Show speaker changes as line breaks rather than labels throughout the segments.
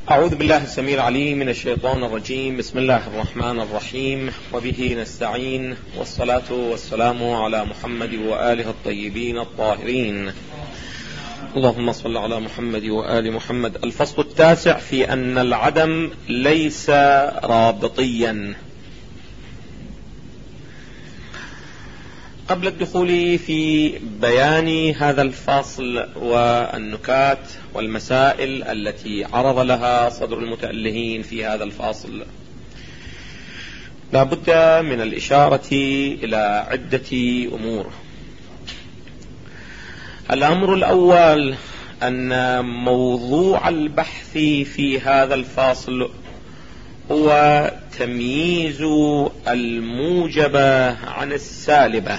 أعوذ بالله السميع العليم من الشيطان الرجيم. بسم الله الرحمن الرحيم، وبه نستعين، والصلاة والسلام على محمد وآله الطيبين الطاهرين. اللهم صل على محمد وآل محمد. الفصل التاسع في أن العدم ليس رابطيا. قبل الدخول في بيان هذا الفصل والنكات والمسائل التي عرض لها صدر المتألهين في هذا الفصل، لا بد من الإشارة إلى عدة أمور. الأمر الأول أن موضوع البحث في هذا الفصل هو تمييز الموجبة عن السالبة،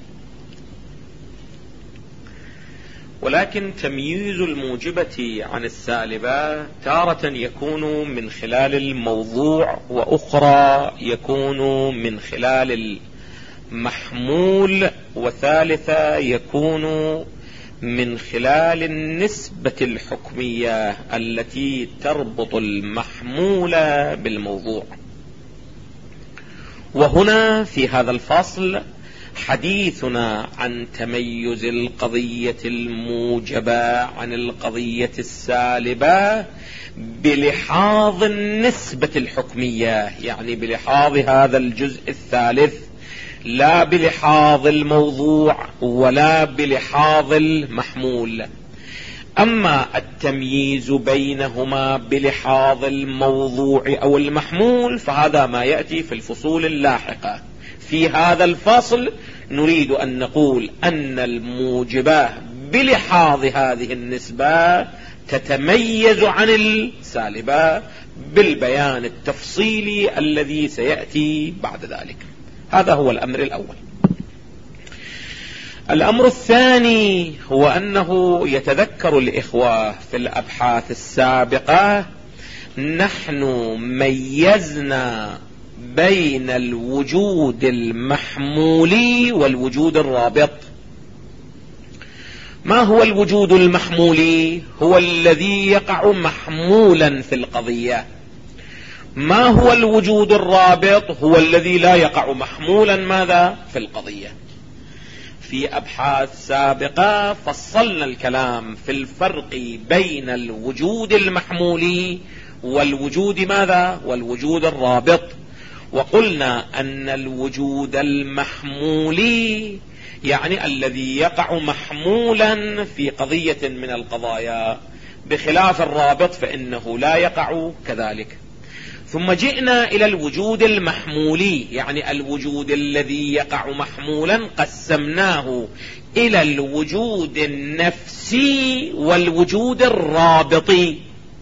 ولكن تمييز الموجبة عن السالبة تارة يكون من خلال الموضوع، وأخرى يكون من خلال المحمول، وثالثة يكون من خلال النسبة الحكمية التي تربط المحمول بالموضوع. وهنا في هذا الفصل حديثنا عن تميز القضية الموجبة عن القضية السالبة بلحاظ النسبة الحكمية، يعني بلحاظ هذا الجزء الثالث، لا بلحاظ الموضوع ولا بلحاظ المحمول. أما التمييز بينهما بلحاظ الموضوع أو المحمول فهذا ما يأتي في الفصول اللاحقة. في هذا الفصل نريد أن نقول أن الموجبة بلحاظ هذه النسبة تتميز عن السالبة بالبيان التفصيلي الذي سيأتي بعد ذلك. هذا هو الأمر الأول. الأمر الثاني هو أنه يتذكر الإخوة في الأبحاث السابقة نحن ميزنا بين الوجود المحمولي والوجود الرابط. ما هو الوجود المحمولي؟ هو الذي يقع محمولا في القضية. ما هو الوجود الرابط؟ هو الذي لا يقع محمولا ماذا في القضية. في أبحاث سابقة فصلنا الكلام في الفرق بين الوجود المحمولي والوجود ماذا؟ والوجود الرابط. وقلنا أن الوجود المحمولي يعني الذي يقع محمولا في قضية من القضايا، بخلاف الرابط فإنه لا يقع كذلك. ثم جئنا إلى الوجود المحمولي، يعني الوجود الذي يقع محمولا قسمناه إلى الوجود النفسي والوجود الرابطي.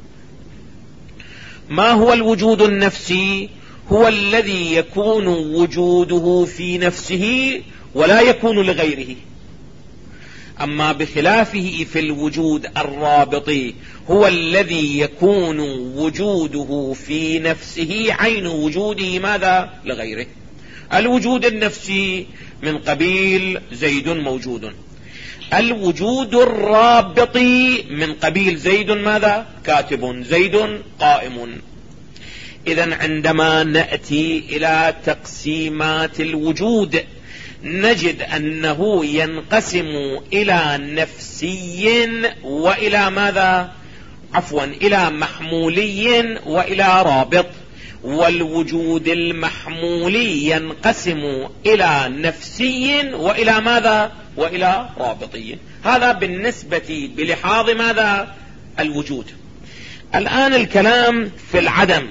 ما هو الوجود النفسي؟ هو الذي يكون وجوده في نفسه ولا يكون لغيره. أما بخلافه في الوجود الرابطي هو الذي يكون وجوده في نفسه عين وجوده ماذا لغيره. الوجود النفسي من قبيل زيد موجود، الوجود الرابطي من قبيل زيد ماذا كاتب، زيد قائم. إذن عندما نأتي إلى تقسيمات الوجود نجد أنه ينقسم إلى نفسي وإلى ماذا؟ إلى محمولي وإلى رابط. والوجود المحمولي ينقسم إلى نفسي وإلى ماذا؟ وإلى رابطي. هذا بالنسبة بلحاظ ماذا؟ الوجود. الآن الكلام في العدم.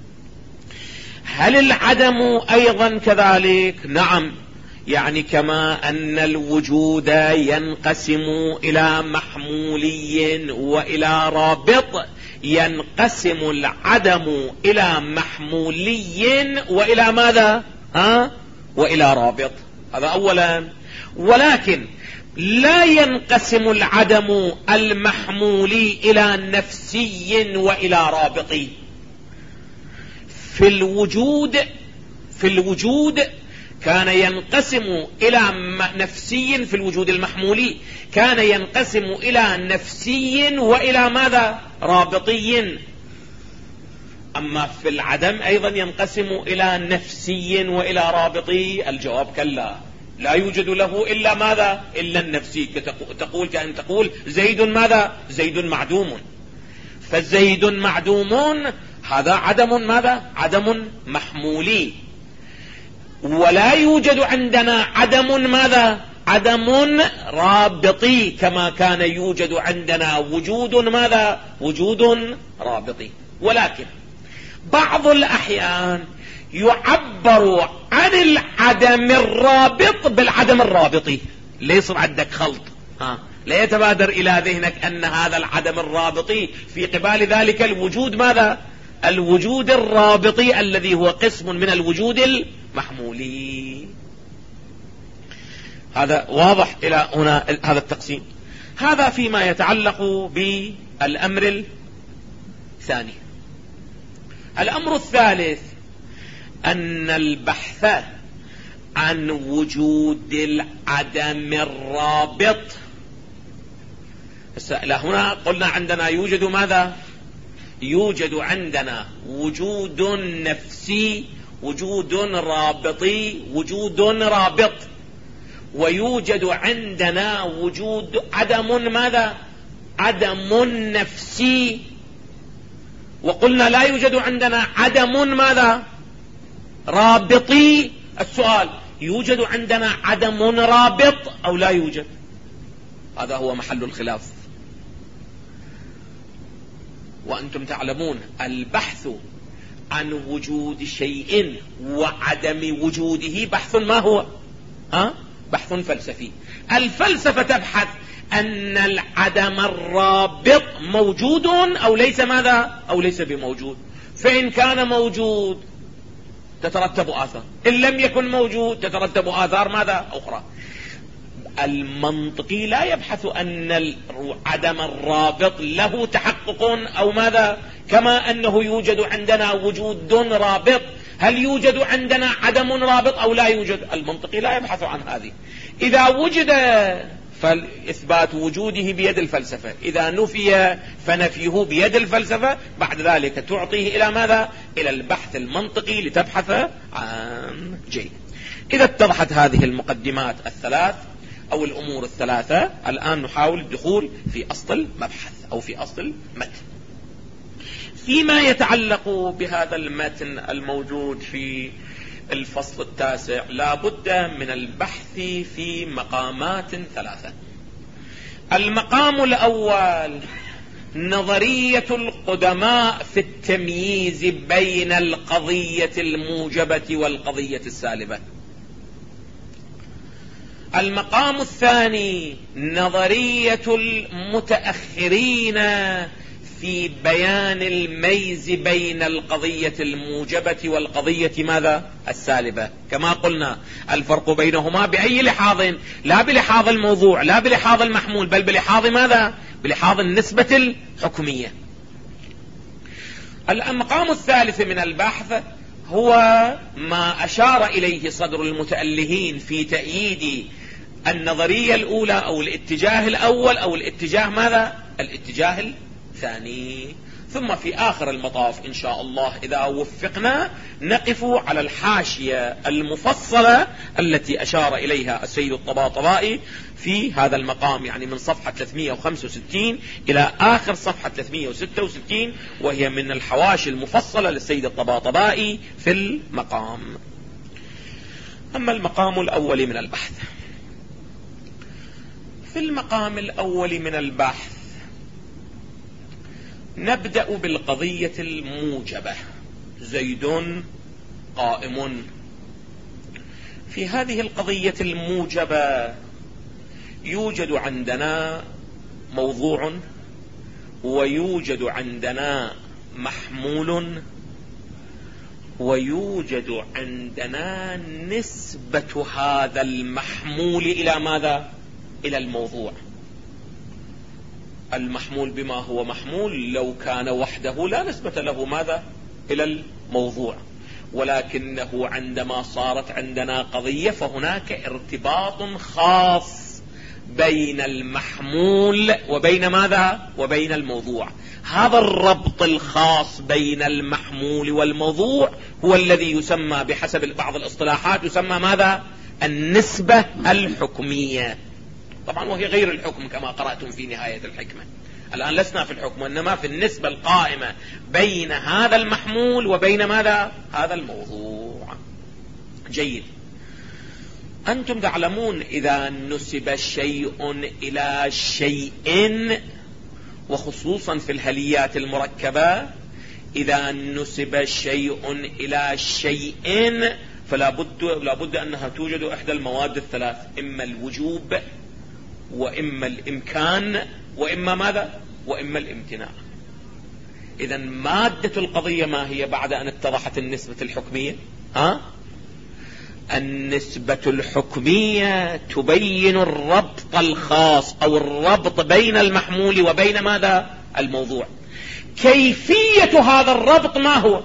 هل العدم أيضا كذلك؟ نعم، يعني كما أن الوجود ينقسم إلى محمولي وإلى رابط ينقسم العدم إلى محمولي وإلى ماذا؟ وإلى رابط. هذا أولا. ولكن لا ينقسم العدم المحمولي إلى نفسي وإلى رابطي. في الوجود كان ينقسم إلى نفسي، في الوجود المحمولي كان ينقسم إلى نفسي وإلى ماذا؟ رابطي. أما في العدم أيضا ينقسم إلى نفسي وإلى رابطي. الجواب كلا، لا يوجد له إلا ماذا؟ إلا النفسي. كأن تقول زيد ماذا؟ زيد معدوم. فزيد معدوم هذا عدم ماذا؟ عدم محمولي. ولا يوجد عندنا عدم ماذا؟ عدم رابطي، كما كان يوجد عندنا وجود ماذا؟ وجود رابطي. ولكن بعض الأحيان يعبر عن العدم الرابط بالعدم الرابطي، ليصير عندك خلط. لا يتبادر إلى ذهنك أن هذا العدم الرابطي في قبال ذلك الوجود ماذا؟ الوجود الرابطي الذي هو قسم من الوجود المحمولي. هذا واضح إلى هنا هذا التقسيم. هذا فيما يتعلق بالأمر الثاني. الأمر الثالث أن البحث عن وجود العدم الرابط. هنا قلنا عندنا يوجد ماذا؟ يوجد عندنا وجود نفسي، وجود رابطي، وجود رابط. ويوجد عندنا وجود عدم ماذا؟ عدم نفسي. وقلنا لا يوجد عندنا عدم ماذا؟ رابطي. السؤال: يوجد عندنا عدم رابط أو لا يوجد؟ هذا هو محل الخلاف. وأنتم تعلمون البحث عن وجود شيء وعدم وجوده بحث ما هو؟ بحث فلسفي. الفلسفة تبحث أن العدم الرابط موجود أو ليس ماذا؟ أو ليس بموجود. فإن كان موجود تترتب آثار، إن لم يكن موجود تترتب آثار ماذا؟ أخرى. المنطقي لا يبحث أن العدم الرابط له تحقق أو ماذا، كما أنه يوجد عندنا وجود رابط. هل يوجد عندنا عدم رابط أو لا يوجد؟ المنطقي لا يبحث عن هذه. إذا وجد فإثبات وجوده بيد الفلسفة، إذا نفي فنفيه بيد الفلسفة. بعد ذلك تعطيه إلى ماذا؟ إلى البحث المنطقي لتبحث عن جيد. إذا اتضحت هذه المقدمات الثلاث أو الأمور الثلاثة، الآن نحاول الدخول في أصل المبحث أو في أصل المتن. فيما يتعلق بهذا المتن الموجود في الفصل التاسع، لا بد من البحث في مقامات ثلاثة. المقام الأول نظرية القدماء في التمييز بين القضية الموجبة والقضية السالبة. المقام الثاني نظرية المتأخرين في بيان الميز بين القضية الموجبة والقضية ماذا؟ السالبة. كما قلنا الفرق بينهما بأي لحاظ؟ لا بلحاظ الموضوع، لا بلحاظ المحمول، بل بلحاظ ماذا؟ بلحاظ النسبة الحكمية. المقام الثالث من البحث هو ما أشار إليه صدر المتألهين في تأييد النظرية الأولى أو الاتجاه الأول أو الاتجاه ماذا؟ الاتجاه الثاني. ثم في آخر المطاف إن شاء الله إذا وفقنا نقف على الحاشية المفصلة التي أشار إليها السيد الطباطبائي في هذا المقام، يعني من صفحة 365 إلى آخر صفحة 366، وهي من الحواشي المفصلة للسيد الطباطبائي في المقام. أما المقام الأول من البحث، في المقام الأول من البحث نبدأ بالقضية الموجبة. زيد قائم. في هذه القضية الموجبة يوجد عندنا موضوع، ويوجد عندنا محمول، ويوجد عندنا نسبة هذا المحمول إلى ماذا؟ إلى الموضوع. المحمول بما هو محمول لو كان وحده لا نسبة له ماذا؟ إلى الموضوع. ولكنه عندما صارت عندنا قضية فهناك ارتباط خاص بين المحمول وبين ماذا؟ وبين الموضوع. هذا الربط الخاص بين المحمول والموضوع هو الذي يسمى بحسب بعض الاصطلاحات يسمى ماذا؟ النسبة الحكمية. طبعا وهي غير الحكم كما قرأتم في نهاية الحكمة. الآن لسنا في الحكم وإنما في النسبة القائمة بين هذا المحمول وبين ماذا؟ هذا الموضوع. جيد. أنتم تعلمون إذا نسب شيء إلى شيء، وخصوصا في الهليات المركبة إذا نسب شيء إلى شيء فلا بد أنها توجد إحدى المواد الثلاث، إما الوجوب وإما الإمكان وإما ماذا؟ وإما الامتناع. إذا مادة القضية ما هي بعد أن اتضحت النسبة الحكمية؟ النسبة الحكمية تبين الربط الخاص أو الربط بين المحمول وبين ماذا؟ الموضوع. كيفية هذا الربط ما هو؟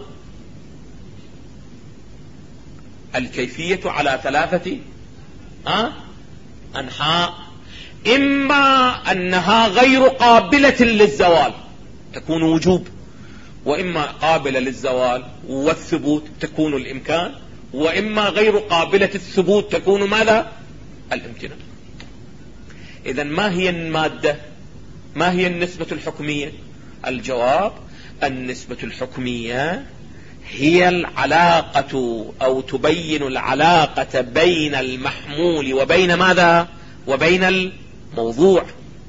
الكيفية على ثلاثة أنحاء. إما أنها غير قابلة للزوال تكون وجوب، وإما قابلة للزوال والثبوت تكون الإمكان، وإما غير قابلة الثبوت تكون ماذا؟ الامتناع. إذن ما هي المادة؟ ما هي النسبة الحكمية؟ الجواب: النسبة الحكمية هي العلاقة أو تبين العلاقة بين المحمول وبين ماذا؟ وبين الموضوع.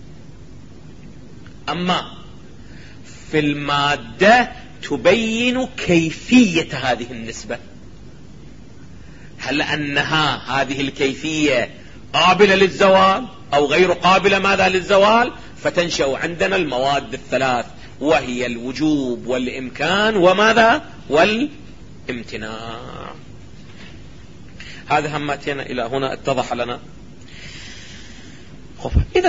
أما في المادة تبين كيفية هذه النسبة، هل أنها هذه الكيفية قابلة للزوال أو غير قابلة ماذا للزوال، فتنشأ عندنا المواد الثلاث وهي الوجوب والإمكان وماذا؟ والامتناع. هذا همتنا إلى هنا اتضح لنا. إذا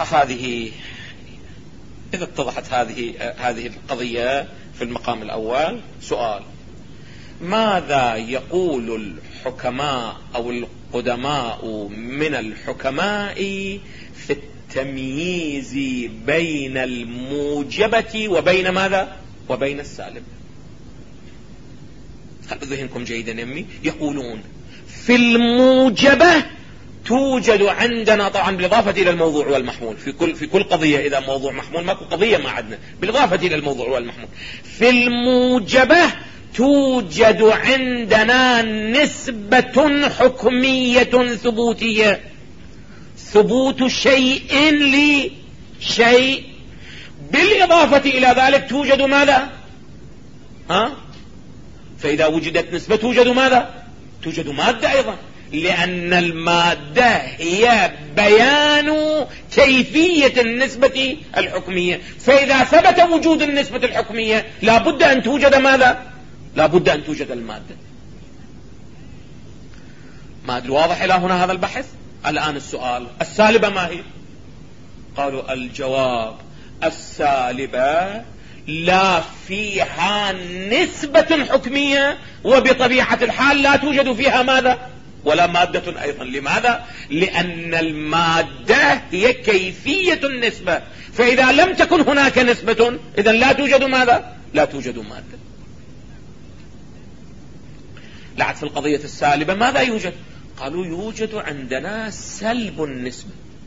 اتضحت هذه القضية في المقام الأول، سؤال: ماذا يقول الحكماء أو القدماء من الحكماء في التمييز بين الموجبة وبين ماذا؟ وبين السالب؟ هل ذهنكم جيدا يمي؟ يقولون في الموجبة توجد عندنا، طبعا بالإضافة إلى الموضوع والمحمول، في كل قضية إذا موضوع محمول ماكو قضية ما عندنا، بالإضافة إلى الموضوع والمحمول. في الموجبة توجد عندنا نسبة حكمية ثبوتية، ثبوت شيء لشيء. بالإضافة إلى ذلك توجد ماذا؟ فإذا وجدت نسبة توجد ماذا؟ توجد مادة أيضا، لأن المادة هي بيان كيفية النسبة الحكمية. فإذا ثبت وجود النسبة الحكمية لا بد أن توجد ماذا؟ لا بد أن توجد المادة. ما أدري واضح إلى هنا هذا البحث؟ الآن السؤال: السالبة ما هي؟ قالوا الجواب: السالبة لا فيها نسبة حكمية، وبطبيعة الحال لا توجد فيها ماذا؟ ولا مادة أيضا. لماذا؟ لأن المادة هي كيفية النسبة، فإذا لم تكن هناك نسبة إذن لا توجد ماذا؟ لا توجد مادة. لعد في القضية السالبة ماذا يوجد؟ قالوا يوجد عندنا سلب النسبة،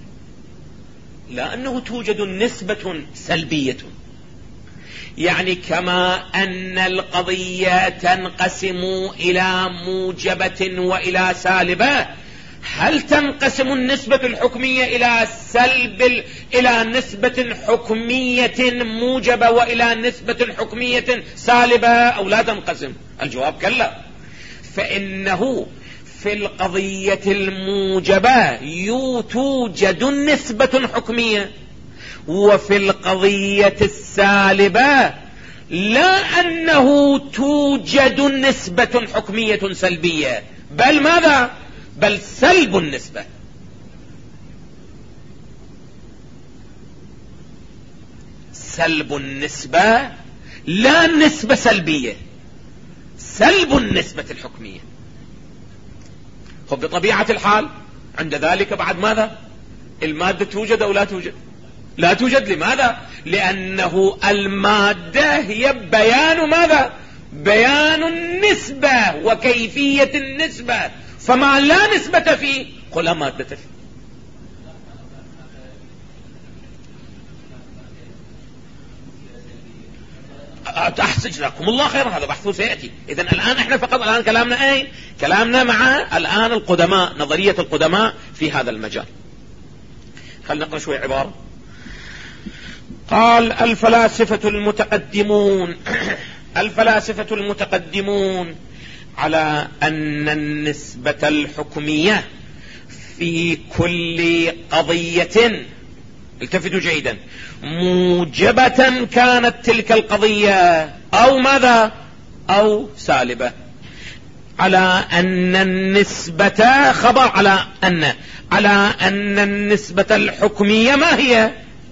لأنه توجد نسبة سلبية. يعني كما أن القضية تنقسم إلى موجبة وإلى سالبة، هل تنقسم النسبة الحكمية إلى نسبة حكمية موجبة وإلى نسبة حكمية سالبة أو لا تنقسم؟ الجواب كلا. فإنه في القضية الموجبة توجد نسبة حكمية، وفي القضية السالبة لا أنه توجد نسبة حكمية سلبية، بل ماذا؟ بل سلب النسبة. سلب النسبة، لا نسبة سلبية، سلب النسبة الحكمية. بطبيعة الحال عند ذلك بعد ماذا؟ المادة توجد أو لا توجد؟ لا توجد. لماذا؟ لأنه المادة هي بيان ماذا؟ بيان النسبة وكيفية النسبة، فما لا نسبة فيه قل لا مادة فيه. جزاكم الله خيرا، هذا بحثه سيأتي. إذن الآن احنا فقط الآن كلامنا ايه؟ كلامنا مع الآن القدماء، نظرية القدماء في هذا المجال. خلنا نقرأ شوي عبارة. قال الفلاسفة المتقدمون الفلاسفة المتقدمون على أن النسبة الحكمية في كل قضية، التفتوا جيدا، موجبة كانت تلك القضية أو ماذا أو سالبة، على أن النسبة خبر على أن النسبة الحكمية ما هي؟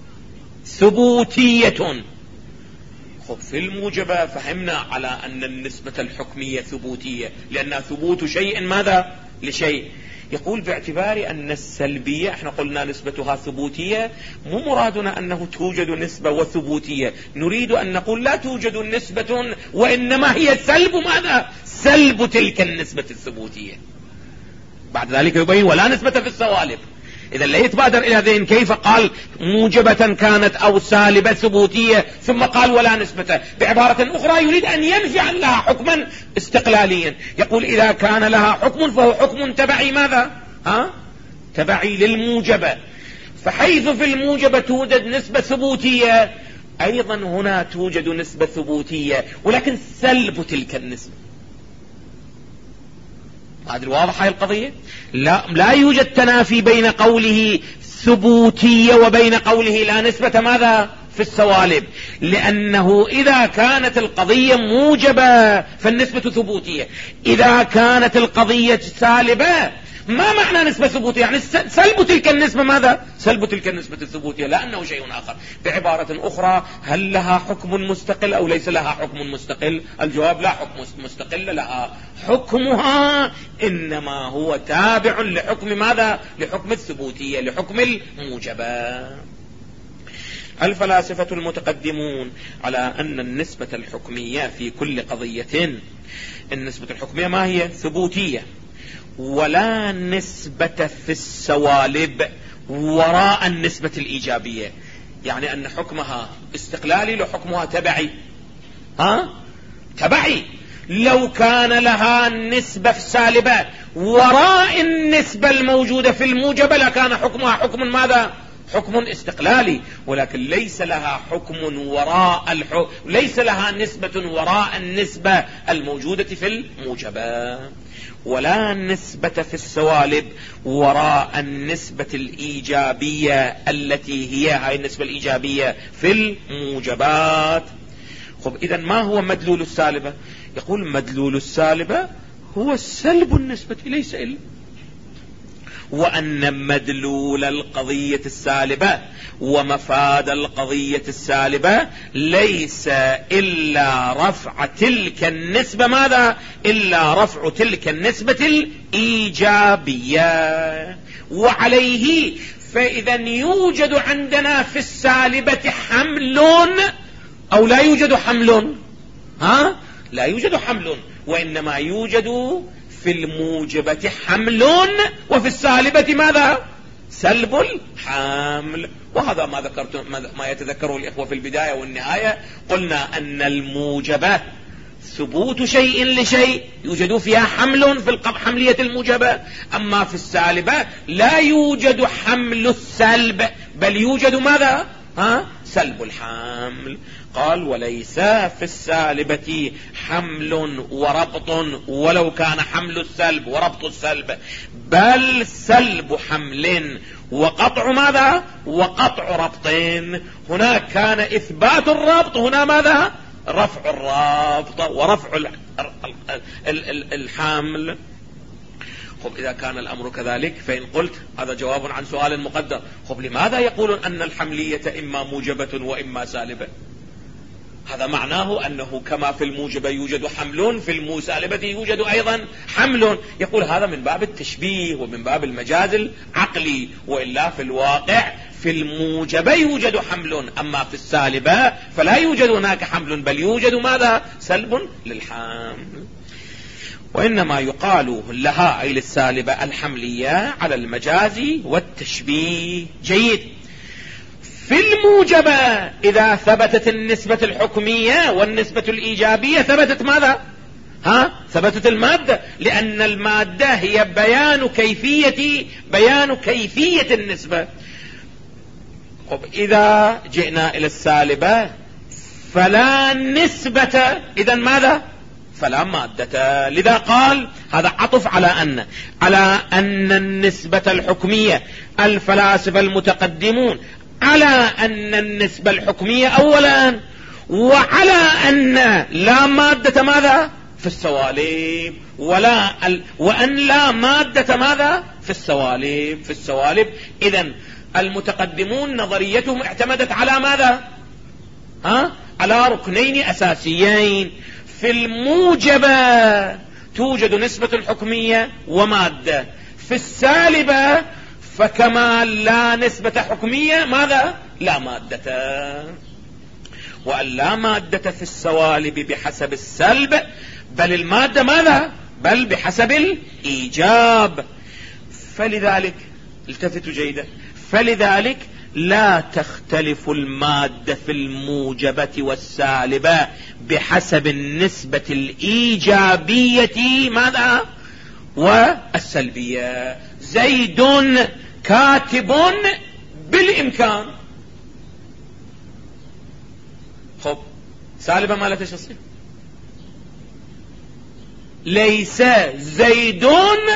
ثبوتية. في الموجبة فهمنا على أن النسبة الحكمية ثبوتية، لأن ثبوت شيء ماذا لشيء. يقول باعتبار أن السلبية احنا قلنا نسبتها ثبوتية، مو مرادنا أنه توجد نسبة وثبوتية، نريد أن نقول لا توجد نسبة وإنما هي سلب ماذا؟ سلب تلك النسبة الثبوتية. بعد ذلك يبين ولا نسبة في السوالب. إذا لا يتبادر إلى ذهن كيف قال موجبة كانت أو سالبة ثبوتية ثم قال ولا نسبة. بعبارة أخرى يريد أن ينفي عن لها حكما استقلاليا. يقول إذا كان لها حكم فهو حكم تبعي ماذا؟ تبعي للموجبة. فحيث في الموجبة توجد نسبة ثبوتية، أيضا هنا توجد نسبة ثبوتية ولكن سلب تلك النسبة. هذه واضحة القضية. لا يوجد تنافي بين قوله ثبوتية وبين قوله لا نسبة ماذا في السوالب، لأنه إذا كانت القضية موجبة فالنسبة ثبوتية، إذا كانت القضية سالبة ما معنى نسبة ثبوتية؟ يعني سلب تلك النسبة ماذا؟ سلب تلك النسبة الثبوتية، لأنه شيء آخر. بعبارة أخرى هل لها حكم مستقل أو ليس لها حكم مستقل؟ الجواب لا حكم مستقل لها، حكمها إنما هو تابع لحكم ماذا؟ لحكم الثبوتية، لحكم الموجبة. الفلاسفة المتقدمون على أن النسبة الحكمية في كل قضية، النسبة الحكمية ما هي؟ ثبوتية، ولا نسبة في السوالب وراء النسبة الإيجابية. يعني أن حكمها استقلالي لو حكمها تبعي. تبعي. لو كان لها نسبة في السالبة وراء النسبة الموجودة في الموجبة لكان حكمها حكم ماذا؟ حكم استقلالي، ولكن ليس لها حكم وراء ليس لها نسبة وراء النسبة الموجودة في الموجبة، ولا نسبة في السوالب وراء النسبة الإيجابية التي هي هاي النسبة الإيجابية في الموجبات. إذن ما هو مدلول السالبة؟ يقول مدلول السالبة هو سلب النسبة ليس إلا، وأن مدلول القضية السالبة ومفاد القضية السالبة ليس إلا رفع تلك النسبة ماذا؟ إلا رفع تلك النسبة الإيجابية. وعليه فإذا يوجد عندنا في السالبة حمل أو لا يوجد حمل؟ لا يوجد حمل، وإنما يوجد في الموجبة حمل وفي السالبة ماذا؟ سلب الحمل. وهذا ما ذكرت ما يتذكره الإخوة في البداية والنهاية. قلنا أن الموجبة ثبوت شيء لشيء يوجد فيها حمل في حملية الموجبة، أما في السالبة لا يوجد حمل السلب بل يوجد ماذا؟ سلب الحمل. قال وليس في السالبة حمل وربط ولو كان حمل السلب وربط السلب، بل سلب حمل وقطع ماذا؟ وقطع ربط. هناك كان إثبات الربط، هنا ماذا؟ رفع الربط ورفع الحمل. إذا كان الأمر كذلك فإن قلت هذا جواب عن سؤال مقدر، لماذا يقولون أن الحملية إما موجبة وإما سالبة؟ هذا معناه أنه كما في الموجبة يوجد حمل في المسالبة يوجد أيضا حمل. يقول هذا من باب التشبيه ومن باب المجاز العقلي، وإلا في الواقع في الموجبة يوجد حمل، أما في السالبة فلا يوجد هناك حمل، بل يوجد ماذا؟ سلب للحمل. وإنما يقال لها أي للسالبة الحملية على المجاز والتشبيه. جيد. في الموجبة إذا ثبتت النسبة الحكمية والنسبة الإيجابية ثبتت ماذا؟ ثبتت المادة، لأن المادة هي بيان كيفية النسبة. إذا جئنا إلى السالبة فلا نسبة، إذن ماذا؟ فلا مادة. لذا قال هذا عطف على أن النسبة الحكمية الفلاسفة المتقدمون على أن النسبة الحكمية أولا، وعلى أن لا مادة ماذا؟ في السوالب، وأن لا مادة ماذا؟ في السوالب. إذن المتقدمون نظريتهم اعتمدت على ماذا؟ على ركنين أساسيين. في الموجبة توجد نسبة الحكمية ومادة، في السالبة فكما لا نسبة حكمية ماذا؟ لا مادة. وأن لا مادة في السوالب بحسب السلب، بل المادة ماذا؟ بل بحسب الإيجاب. فلذلك التفتوا جيدا، فلذلك لا تختلف المادة في الموجبة والسالبة بحسب النسبة الإيجابية ماذا؟ والسلبية. زيد كاتب بالإمكان. خب سالبة ما لا تشصي، ليس زيد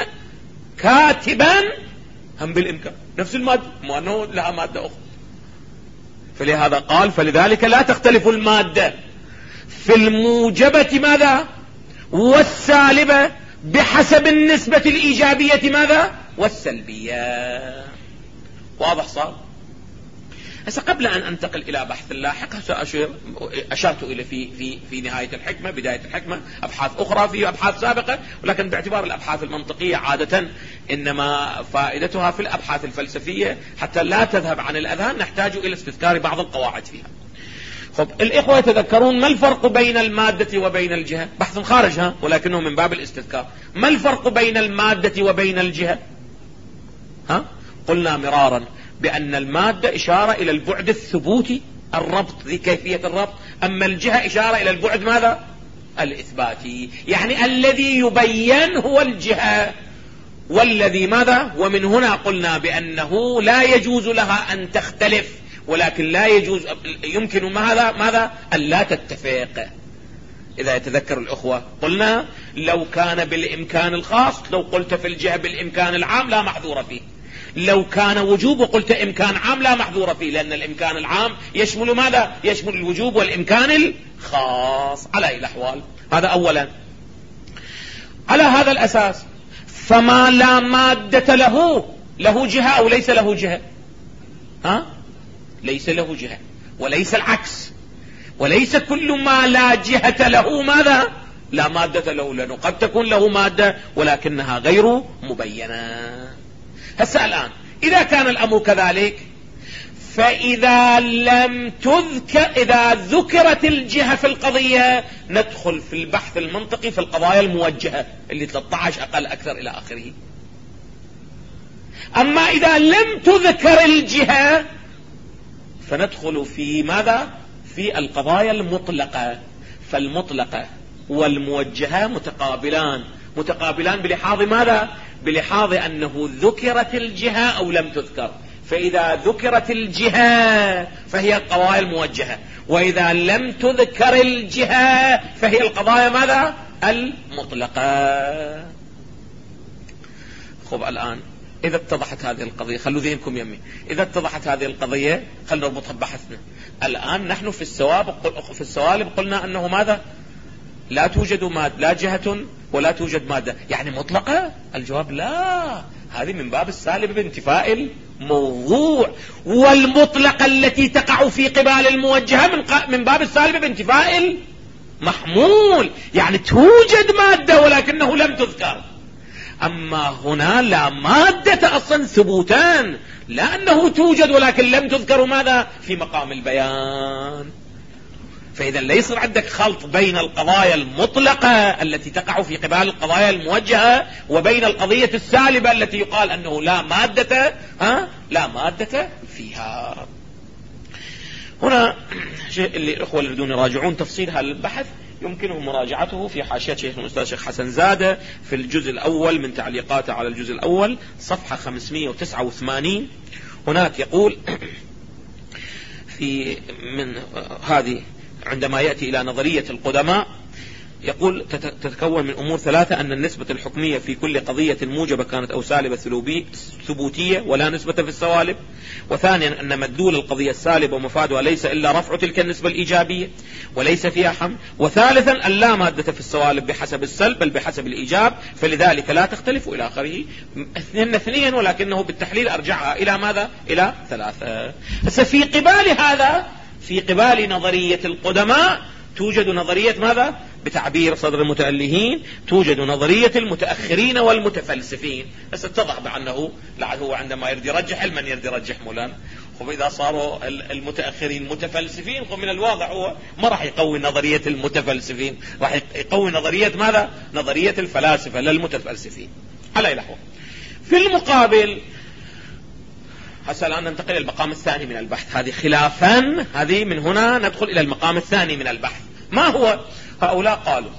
كاتبا هم بالإمكان، نفس المادة، ما أنه لها مادة أخرى. فلهذا قال فلذلك لا تختلف المادة في الموجبة ماذا؟ والسالبة بحسب النسبة الإيجابية ماذا؟ والسلبية. واضح صار؟ هسه قبل أن أنتقل إلى بحث اللاحق أشرت إلى في نهاية الحكمة، بداية الحكمة، أبحاث أخرى في أبحاث سابقة، ولكن باعتبار الأبحاث المنطقية عادة إنما فائدتها في الأبحاث الفلسفية حتى لا تذهب عن الأذهان نحتاج إلى استذكار بعض القواعد فيها. خب الإخوة يتذكرون ما الفرق بين المادة وبين الجهة؟ بحث خارج ولكنه من باب الاستذكار. ما الفرق بين المادة وبين الجهة؟ قلنا مرارا بأن المادة إشارة إلى البعد الثبوتي، الربط، ذي كيفية الربط، أما الجهة إشارة إلى البعد ماذا؟ الإثباتي، يعني الذي يبين هو الجهة، والذي ماذا؟ ومن هنا قلنا بأنه لا يجوز لها أن تختلف، ولكن لا يجوز، يمكن ماذا؟ أن لا تتفق. إذا يتذكر الأخوة قلنا لو كان بالإمكان الخاص، لو قلت في الجهة بالإمكان العام لا محظور فيه، لو كان وجوب وقلت إمكان عام لا محظور فيه، لأن الإمكان العام يشمل ماذا؟ يشمل الوجوب والإمكان الخاص على أي الأحوال. هذا أولا. على هذا الأساس فما لا مادة له جهة أو ليس له جهة؟ ليس له جهة، وليس العكس، وليس كل ما لا جهة له ماذا؟ لا مادة له، لأنه قد تكون له مادة ولكنها غير مبينة. هسه الآن إذا كان الأمر كذلك، فإذا لم تذكر، إذا ذكرت الجهة في القضية ندخل في البحث المنطقي في القضايا الموجهة اللي 13 أقل أكثر إلى آخره. أما إذا لم تذكر الجهة فندخل في ماذا؟ في القضايا المطلقة. فالمطلقة والموجهة متقابلان بلحاظ ماذا؟ بلحاظ أنه ذكرت الجهة أو لم تذكر. فإذا ذكرت الجهة فهي القضايا الموجهة، وإذا لم تذكر الجهة فهي القضايا ماذا؟ المطلقة. خب الآن إذا اتضحت هذه القضية، خلوا ذهنكم يمي، إذا اتضحت هذه القضية خلنا نربطها ببحثنا. الآن نحن في السوالب قلنا أنه ماذا؟ لا توجد مادة، لا جهة ولا توجد مادة، يعني مطلقة؟ الجواب لا، هذه من باب السالب بانتفاء الموضوع، والمطلقة التي تقع في قبال الموجهة من باب السالب بانتفاء المحمول، يعني توجد مادة ولكنه لم تذكر. أما هنا لا مادة أصلا ثبوتان، لا أنه توجد ولكن لم تذكر ماذا في مقام البيان. فإذا لا يصير عندك خلط بين القضايا المطلقة التي تقع في قبال القضايا الموجهة وبين القضية السالبة التي يقال أنه لا مادة فيها. هنا شيء اللي الأخوة اللي يريدون يراجعون تفصيل هذا البحث يمكنهم مراجعته في حاشية شيخ الأستاذ شيخ حسن زادة في الجزء الأول من تعليقاته على الجزء الأول صفحة 589. هناك يقول في من هذه عندما يأتي إلى نظرية القدماء يقول تتكون من أمور ثلاثة: أن النسبة الحكمية في كل قضية موجبة كانت أو سالبة ثبوتية ولا نسبة في السوالب. وثانيا أن مدلول القضية السالبة ومفادها ليس إلا رفع تلك النسبة الإيجابية وليس فيها حمل. وثالثا أن لا مادة في السوالب بحسب السلب بل بحسب الإيجاب، فلذلك لا تختلف إلى آخره. اثنين ولكنه بالتحليل أرجعها إلى ماذا؟ إلى ثلاثة. بس في قبال هذا، في قبال نظرية القدماء توجد نظرية ماذا؟ بتعبير صدر المتألهين توجد نظرية المتأخرين والمتفلسفين. بس اتضح بأنه لعل هو عندما يريد يرجح علما يريد يرجح مولانا، وإذا صاروا المتأخرين متفلسفين من الواضح هو ما راح يقوي نظرية المتفلسفين، راح يقوي نظرية ماذا؟ نظرية الفلاسفة للمتفلسفين. على الأحوال في المقابل هسه الآن ننتقل إلى المقام الثاني من البحث. هذه خلافا، هذه من هنا ندخل إلى المقام الثاني من البحث. ما هو؟ هؤلاء قالوا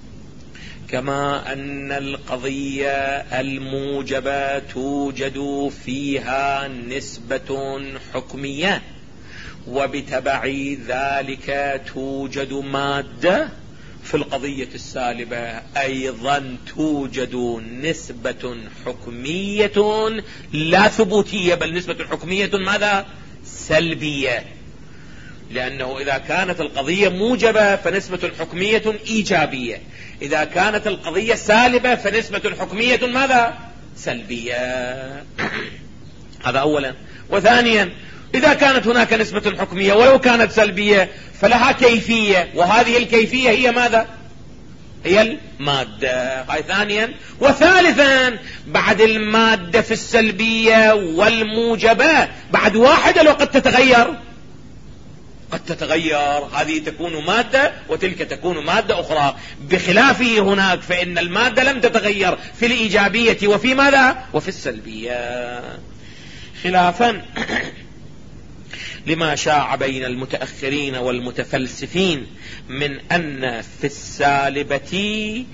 كما أن القضية الموجبة توجد فيها نسبة حكمية وبتبع ذلك توجد مادة، في القضية السالبة أيضا توجد نسبة حكمية لا ثبوتية بل نسبة حكمية ماذا؟ سلبية. لأنه إذا كانت القضية موجبة فنسبة حكمية إيجابية، إذا كانت القضية سالبة فنسبة حكمية ماذا؟ سلبية. هذا أولا. وثانيا إذا كانت هناك نسبة حكمية ولو كانت سلبية فلها كيفية، وهذه الكيفية هي ماذا؟ هي المادة. هاي ثانيا. وثالثا بعد المادة في السلبية والموجبة بعد واحدة لو قد تتغير، قد تتغير، هذه تكون مادة وتلك تكون مادة أخرى. بخلافه هناك فإن المادة لم تتغير في الإيجابية وفي ماذا؟ وفي السلبية. خلافا لما شاع بين المتأخرين والمتفلسفين من أن في السالبة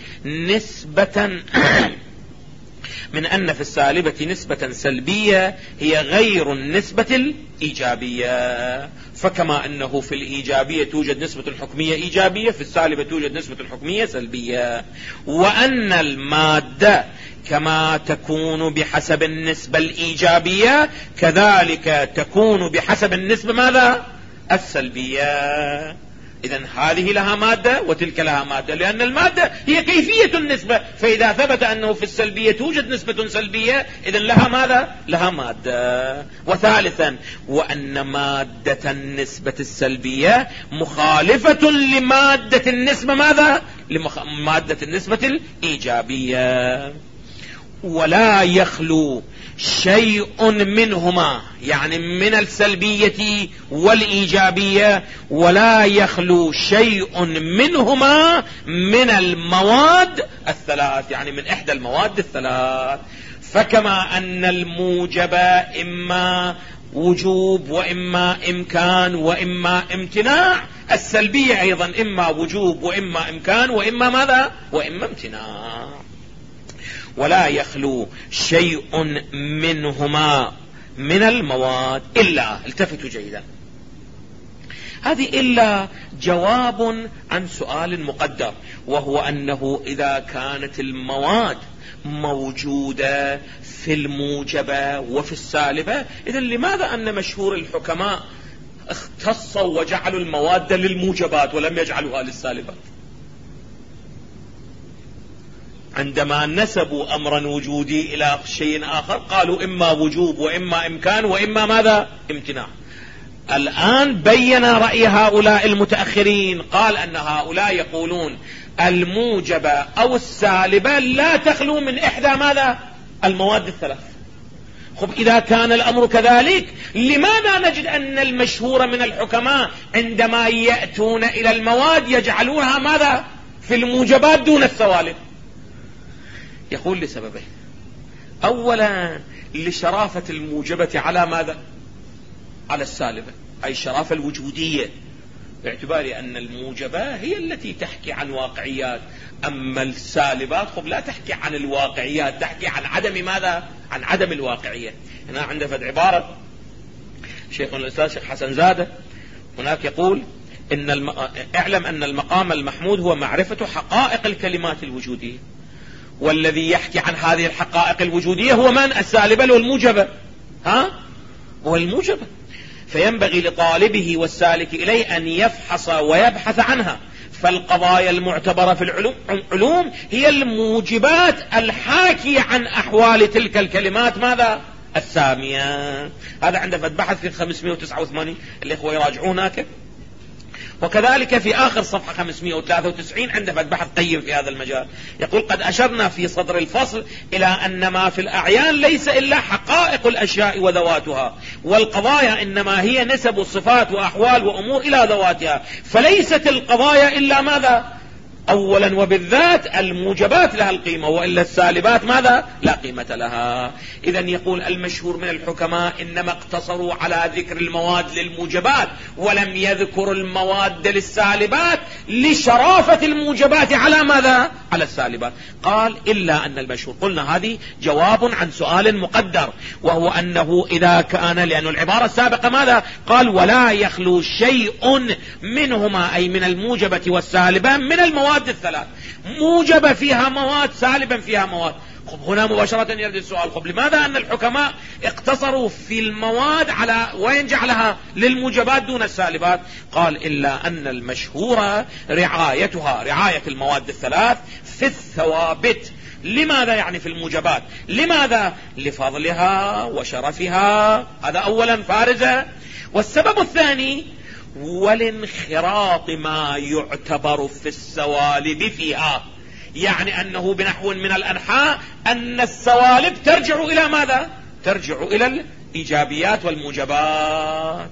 نسبة سلبية هي غير النسبة الإيجابية. فكما أنه في الإيجابية توجد نسبة حكمية إيجابية، في السالبة توجد نسبة حكمية سلبية. وأن المادة كما تكون بحسب النسبة الإيجابية كذلك تكون بحسب النسبة ماذا؟ السلبية. إذن هذه لها مادة وتلك لها مادة، لأن المادة هي كيفية النسبة، فإذا ثبت أنه في السلبية توجد نسبة سلبية إذن لها ماذا؟ لها مادة. وثالثا وأن مادة النسبة السلبية مخالفة لمادة النسبة ماذا؟ لمادة النسبة الإيجابية. ولا يخلو شيء منهما، يعني من السلبية والإيجابية، ولا يخلو شيء منهما من المواد الثلاث، يعني من إحدى المواد الثلاث. فكما أن الموجب إما وجوب وإما إمكان وإما امتناع، السلبية أيضا إما وجوب وإما إمكان وإما ماذا؟ وإما امتناع. ولا يخلو شيء منهما من المواد إلا، التفتوا جيدا، هذه إلا جواب عن سؤال مقدر، وهو أنه إذا كانت المواد موجودة في الموجبة وفي السالبة، إذن لماذا أن مشهور الحكماء اختصوا وجعلوا المواد للموجبات ولم يجعلوها للسالبات؟ عندما نسبوا أمرا وجودي إلى شيء آخر قالوا إما وجوب وإما إمكان وإما ماذا؟ امتناع. الآن بين رأي هؤلاء المتأخرين، قال أن هؤلاء يقولون الموجبة أو السالبة لا تخلو من إحدى ماذا؟ المواد الثلاث. خب إذا كان الأمر كذلك، لماذا نجد أن المشهور من الحكماء عندما يأتون إلى المواد يجعلونها ماذا؟ في الموجبات دون السوالب؟ يقول لسببين. أولا لشرافة الموجبة على ماذا؟ على السالبة، أي الشرافة الوجودية، باعتبار أن الموجبة هي التي تحكي عن واقعيات، أما السالبات خب لا تحكي عن الواقعيات، تحكي عن عدم ماذا؟ عن عدم الواقعية. هنا عند فد عبارة شيخنا الأستاذ شيخ حسن زادة هناك يقول اعلم أن المقام المحمود هو معرفة حقائق الكلمات الوجودية، والذي يحكي عن هذه الحقائق الوجودية هو من؟ السالبة والموجبة، هو الموجبة. فينبغي لطالبه والسالك إليه أن يفحص ويبحث عنها، فالقضايا المعتبرة في العلوم هي الموجبات الحاكية عن أحوال تلك الكلمات ماذا؟ السامية. هذا عنده بحث في 589 الإخوة يراجعون هناك، وكذلك في آخر صفحة 593 عنده بحث قيم في هذا المجال. يقول قد أشرنا في صدر الفصل إلى أن ما في الأعيان ليس إلا حقائق الأشياء وذواتها، والقضايا إنما هي نسب صفات وأحوال وأمور إلى ذواتها، فليست القضايا إلا ماذا؟ أولا وبالذات الموجبات لها القيمة، وإلا السالبات ماذا؟ لا قيمة لها. إذن يقول المشهور من الحكماء إنما اقتصروا على ذكر المواد للموجبات ولم يذكروا المواد للسالبات لشرافة الموجبات على ماذا؟ على السالبات. قال إلا أن المشهور، قلنا هذه جواب عن سؤال مقدر، وهو أنه إذا كان، لأن العبارة السابقة ماذا؟ قال ولا يخلو شيء منهما، أي من الموجبة والسالبة، من المواد الثلاث، موجبة فيها مواد، سالبا فيها مواد. خب هنا مباشرة يرد السؤال، خب لماذا أن الحكماء اقتصروا في المواد على وين جعلها للموجبات دون السالبات؟ قال إلا أن المشهورة رعايتها، رعاية المواد الثلاث في الثوابت. لماذا يعني في الموجبات؟ لماذا؟ لفضلها وشرفها، هذا أولا فارزة. والسبب الثاني والانخراط ما يعتبر في السوالب فيها، يعني أنه بنحو من الأنحاء أن السوالب ترجع إلى ماذا؟ ترجع إلى الإيجابيات والموجبات.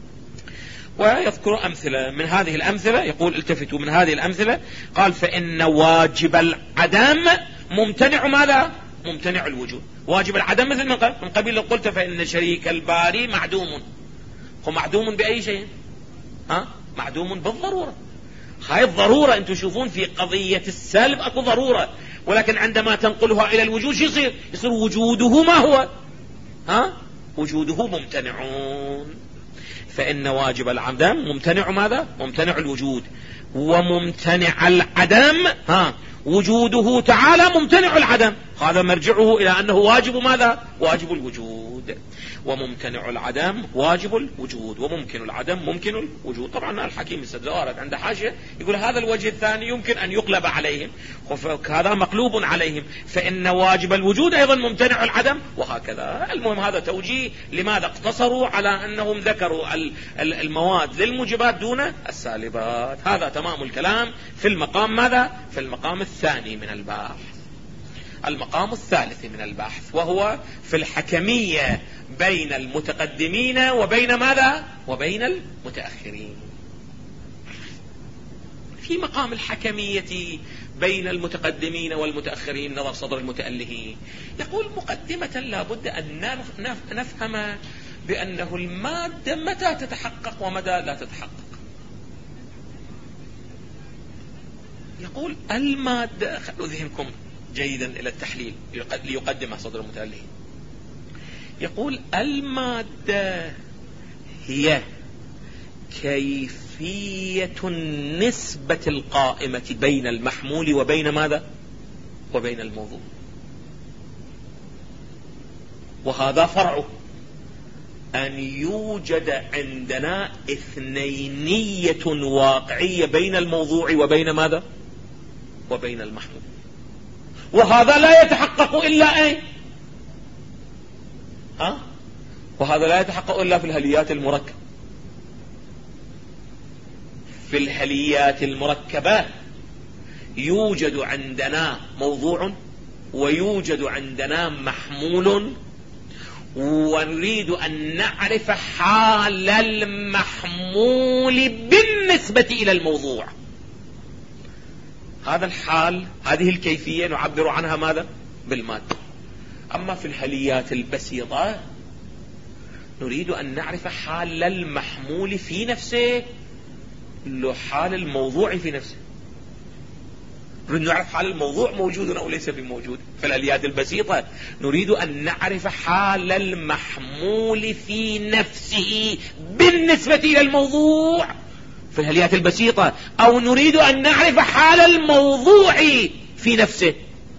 ويذكر أمثلة من هذه الأمثلة، يقول التفتوا من هذه الأمثلة، قال فإن واجب العدم ممتنع ماذا؟ ممتنع الوجود. واجب العدم مثل من قبيل قلت فإن شريك الباري معدوم. هو معدوم بأي شيء؟ معدوم بالضرورة. هاي الضرورة انتم تشوفون في قضية السلب اكو ضرورة، ولكن عندما تنقلها الى الوجود شو يصير؟ يصير وجوده ما هو؟ وجوده ممتنعون. فإن واجب العدم ممتنع ماذا؟ ممتنع الوجود. وممتنع العدم وجوده تعالى ممتنع العدم، هذا مرجعه إلى أنه واجب ماذا؟ واجب الوجود. وممتنع العدم واجب الوجود، وممكن العدم ممكن الوجود. طبعا الحكيم السدوارد عنده حاشية يقول هذا الوجه الثاني يمكن أن يقلب عليهم، هذا مقلوب عليهم، فإن واجب الوجود أيضا ممتنع العدم، وهكذا. المهم هذا توجيه لماذا اقتصروا على أنهم ذكروا المواد للموجبات دون السالبات. هذا تمام الكلام في المقام ماذا؟ في المقام الثاني من البحث. المقام الثالث من البحث وهو في الحكمية بين المتقدمين وبين ماذا؟ وبين المتأخرين. في مقام الحكمية بين المتقدمين والمتأخرين نظر صدر المتأله، يقول مقدمة لا بد أن نفهم بأنه المادة متى تتحقق ومتى لا تتحقق. يقول المادة، خلوا ذهنكم جيدا إلى التحليل ليقدمها صدر المتأله. يقول المادة هي كيفية النسبة القائمة بين المحمول وبين ماذا؟ وبين الموضوع. وهذا فرعه أن يوجد عندنا اثنينية واقعية بين الموضوع وبين ماذا؟ وبين المحمول. وهذا لا يتحقق إلا أين؟ وهذا لا يتحقق إلا في الهليات المركبة. في الهليات المركبة يوجد عندنا موضوع ويوجد عندنا محمول، ونريد أن نعرف حال المحمول بالنسبة إلى الموضوع. هذا الحال، هذه الكيفية نعبر عنها ماذا؟ بالمادة. أما في الهليات البسيطة نريد أن نعرف حال المحمول في نفسه، لو حال الموضوع في نفسه. نريد نعرف حال الموضوع موجود أو ليس بموجود. في الهليات البسيطة نريد أن نعرف حال المحمول في نفسه بالنسبة إلى الموضوع في الهليات البسيطة، أو نريد أن نعرف حال الموضوع في نفسه.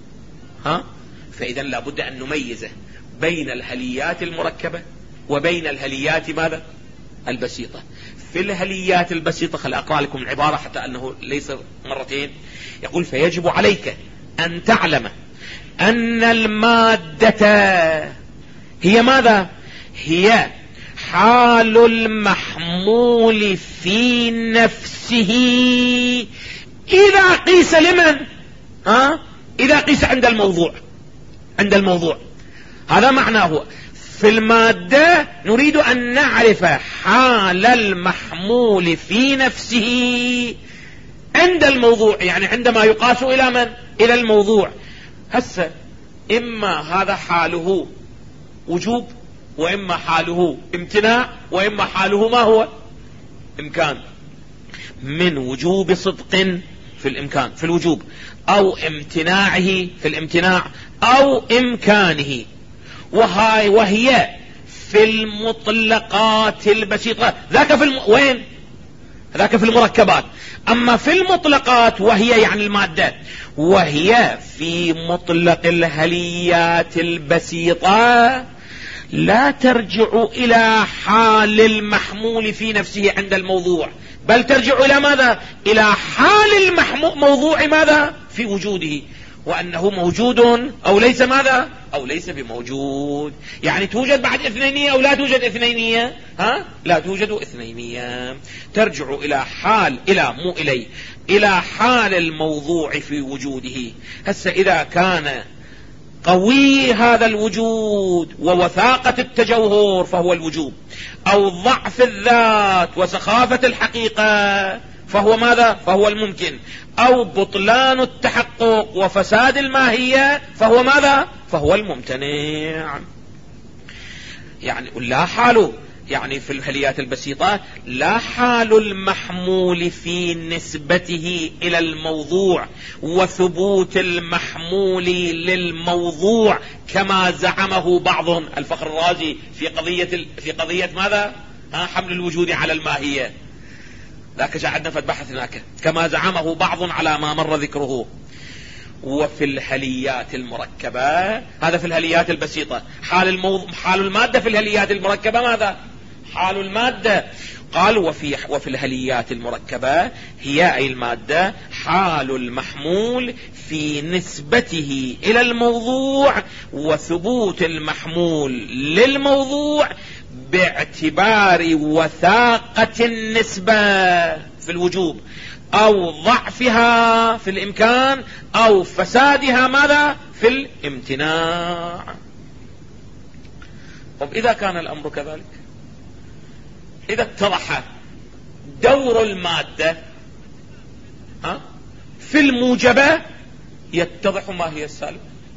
فإذا لابد أن نميز بين الهليات المركبة وبين الهليات ماذا؟ البسيطة. في الهليات البسيطة خل أقرأ لكم العبارة حتى أنه ليس مرتين. يقول: فيجب عليك أن تعلم أن المادة هي ماذا؟ هي حال المحمول في نفسه إذا قيس لمن؟ إذا قيس عند الموضوع. هذا معناه. في المادة نريد أن نعرف حال المحمول في نفسه عند الموضوع، يعني عندما يقاس إلى من؟ إلى الموضوع. هسه إما هذا حاله وجوب، وإما حاله امتناع، وإما حاله ما هو؟ إمكان. من وجوب صدق في الإمكان في الوجوب، أو امتناعه في الامتناع، أو إمكانه. وهي في المطلقات البسيطة. ذاك في وين؟ ذاك في المركبات. أما في المطلقات وهي يعني المادة، وهي في مطلق الهليات البسيطة لا ترجع إلى حال المحمول في نفسه عند الموضوع، بل ترجع إلى ماذا؟ إلى حال الموضوع ماذا؟ في وجوده، وأنه موجود أو ليس ماذا؟ أو ليس بموجود. يعني توجد بعد اثنينية أو لا توجد اثنينية؟ لا توجد اثنينية. ترجع إلى حال، إلى حال الموضوع في وجوده. هسه إذا كان قوي هذا الوجود ووثاقة التجوهر فهو الوجوب، أو ضعف الذات وسخافة الحقيقة فهو ماذا؟ فهو الممكن، أو بطلان التحقق وفساد الماهية فهو ماذا؟ فهو الممتنع. يعني لا حال، يعني في الهليات البسيطة لا حال المحمول في نسبته إلى الموضوع وثبوت المحمول للموضوع كما زعمه بعض الفخر الرازي في قضية ماذا؟ حمل الوجود على الماهية. ذاك جعلنا فالبحث هناك كما زعمه بعض على ما مر ذكره. وفي الهليات المركبة، هذا في الهليات البسيطة. حال المادة في الهليات المركبة ماذا؟ حال المادة. قال: وفي الهليات المركبة هي أي المادة حال المحمول في نسبته إلى الموضوع وثبوت المحمول للموضوع باعتبار وثاقة النسبة في الوجوب، أو ضعفها في الإمكان، أو فسادها ماذا؟ في الامتناع. طب إذا كان الأمر كذلك، إذا اتضح دور المادة في الموجبة، يتضح ما هي السالب.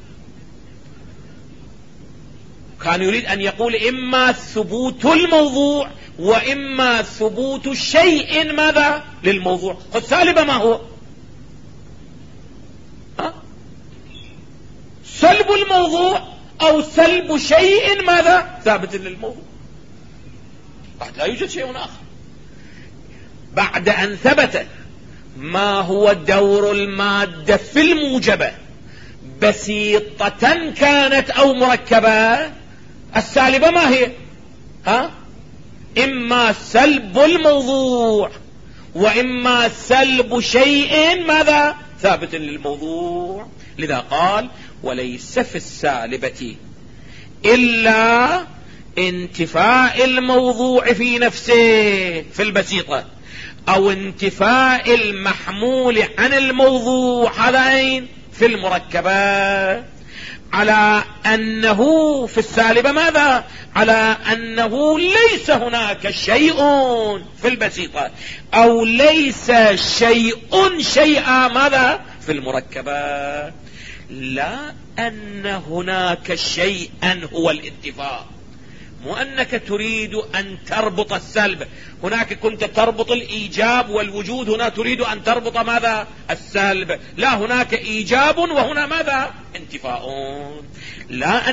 كان يريد أن يقول إما ثبوت الموضوع وإما ثبوت شيء ماذا؟ للموضوع. السالب ما هو؟ سلب الموضوع أو سلب شيء ماذا؟ ثابت للموضوع. بعد لا يوجد شيء آخر. بعد أن ثبت ما هو دور المادة في الموجبة بسيطة كانت أو مركبة، السالبة ما هي؟ إما سلب الموضوع وإما سلب شيء ماذا؟ ثابت للموضوع. لذا قال: وليس في السالبة إلا انتفاء الموضوع في نفسه في البسيطة، أو انتفاء المحمول عن الموضوع، هذا أين؟ في المركبات. على أنه في السالبة ماذا؟ على أنه ليس هناك شيء في البسيطة، أو ليس شيء شيئا ماذا؟ في المركبات. لا أن هناك شيئا هو الانتفاء، مو أنك تريد أن تربط السلب، هناك كنت تربط الإيجاب والوجود، هنا تريد أن تربط ماذا؟ السلب. لا، هناك إيجاب وهنا ماذا؟ انتفاء. لا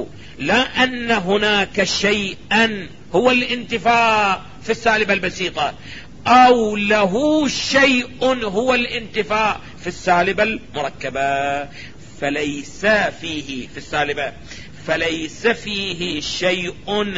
أن هناك شيئا هو الانتفاء في السالبة البسيطة، أو له شيء هو الانتفاء في السالبة المركبة. فليس فيه في السالبة، فليس فيه شيء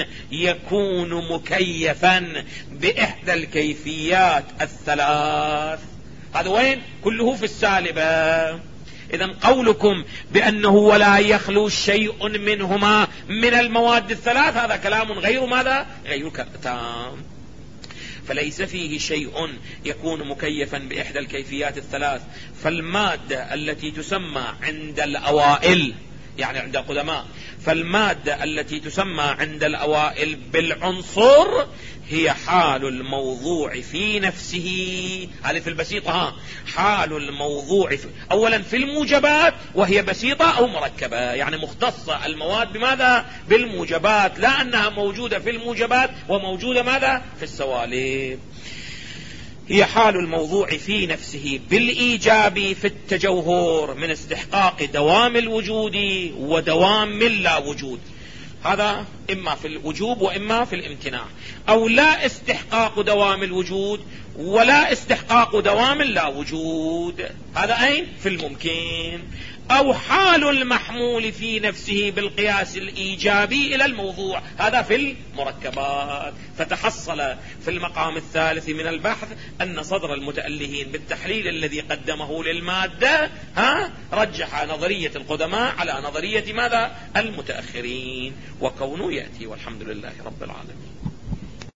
يكون مكيفا بإحدى الكيفيات الثلاث. هذا وين؟ كله في السالبة. إذن قولكم بأنه ولا يخلو شيء منهما من المواد الثلاث، هذا كلام غير ماذا؟ غير تام. فليس فيه شيء يكون مكيفا بإحدى الكيفيات الثلاث. فالمادة التي تسمى عند الأوائل، يعني عند القدماء، فالمادة التي تسمى عند الأوائل بالعنصر هي حال الموضوع في نفسه. هذه في البسيطة، حال الموضوع أولا في الموجبات، وهي بسيطة أو مركبة، يعني مختصة المواد بماذا؟ بالموجبات، لا أنها موجودة في الموجبات وموجودة ماذا؟ في السوالب. هي حال الموضوع في نفسه بالإيجاب في التجوهر من استحقاق دوام الوجود ودوام اللا وجود. هذا إما في الوجوب وإما في الامتناع، أو لا استحقاق دوام الوجود ولا استحقاق دوام اللا وجود، هذا أين؟ في الممكن. أو حال المحمول في نفسه بالقياس الإيجابي إلى الموضوع، هذا في المركبات. فتحصل في المقام الثالث من البحث أن صدر المتألهين بالتحليل الذي قدمه للمادة رجح نظرية القدماء على نظرية ماذا؟ المتأخرين، وكونه يأتي. والحمد لله رب العالمين.